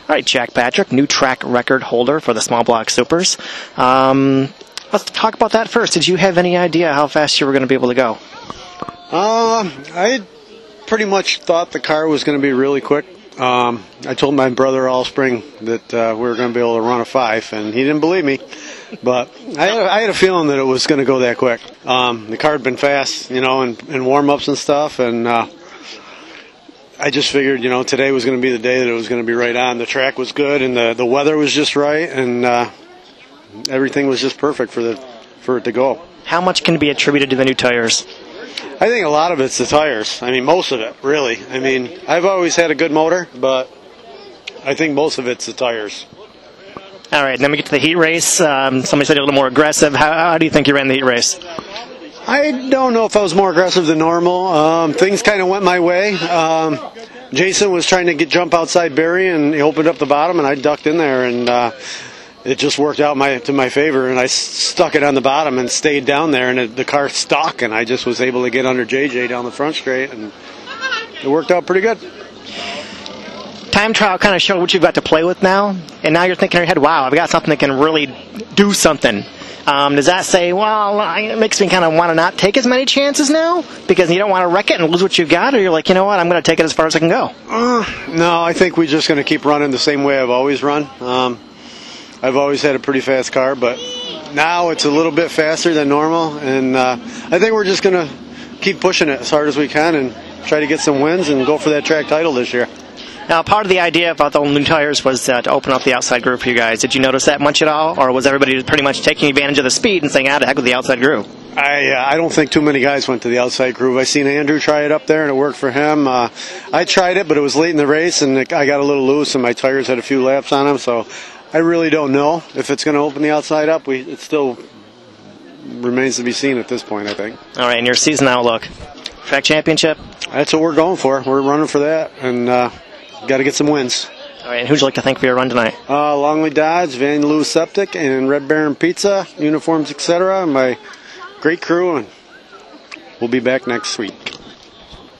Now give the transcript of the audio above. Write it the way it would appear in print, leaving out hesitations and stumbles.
All right, Jack Patrick, new track record holder for the Small Block Supers. Let's talk about that first. Did you have any idea how fast you were going to be able to go? I pretty much thought the car was going to be really quick. I told my brother all spring that we were going to be able to run a 5, and he didn't believe me. But I had a feeling that it was going to go that quick. The car had been fast, in warm-ups and stuff, and I just figured, today was going to be the day that it was going to be right on. The track was good, and the weather was just right, and everything was just perfect for it to go. How much can be attributed to the new tires? I think a lot of it's the tires. I mean, most of it, really. I mean, I've always had a good motor, but I think most of it's the tires. All right, then we get to the heat race. Somebody said you're a little more aggressive. How do you think you ran the heat race? I don't know if I was more aggressive than normal. Things kind of went my way. Jason was trying to jump outside Barry, and he opened up the bottom, and I ducked in there, and it just worked out to my favor, and I stuck it on the bottom and stayed down there, and the car stuck, and I just was able to get under JJ down the front straight, and it worked out pretty good. Time trial kind of showed what you've got to play with now, and now you're thinking in your head, wow, I've got something that can really do something. Does that say, well, it makes me kind of want to not take as many chances now because you don't want to wreck it and lose what you've got, or you're like, you know what, I'm going to take it as far as I can go? No, I think we're just going to keep running the same way I've always run. I've always had a pretty fast car, but now it's a little bit faster than normal, and I think we're just going to keep pushing it as hard as we can and try to get some wins and go for that track title this year. Now, part of the idea about the new tires was to open up the outside groove for you guys. Did you notice that much at all, or was everybody pretty much taking advantage of the speed and saying, to heck with the outside groove? I don't think too many guys went to the outside groove. I seen Andrew try it up there, and it worked for him. I tried it, but it was late in the race, and I got a little loose, and my tires had a few laps on them, so I really don't know if it's going to open the outside up. It still remains to be seen at this point, I think. All right, and your season outlook? Track championship? That's what we're going for. We're running for that, and got to get some wins. All right, and who'd you like to thank for your run tonight? Longley Dodge, Van Loo Septic, and Red Baron Pizza, uniforms, etc., and my great crew, and we'll be back next week.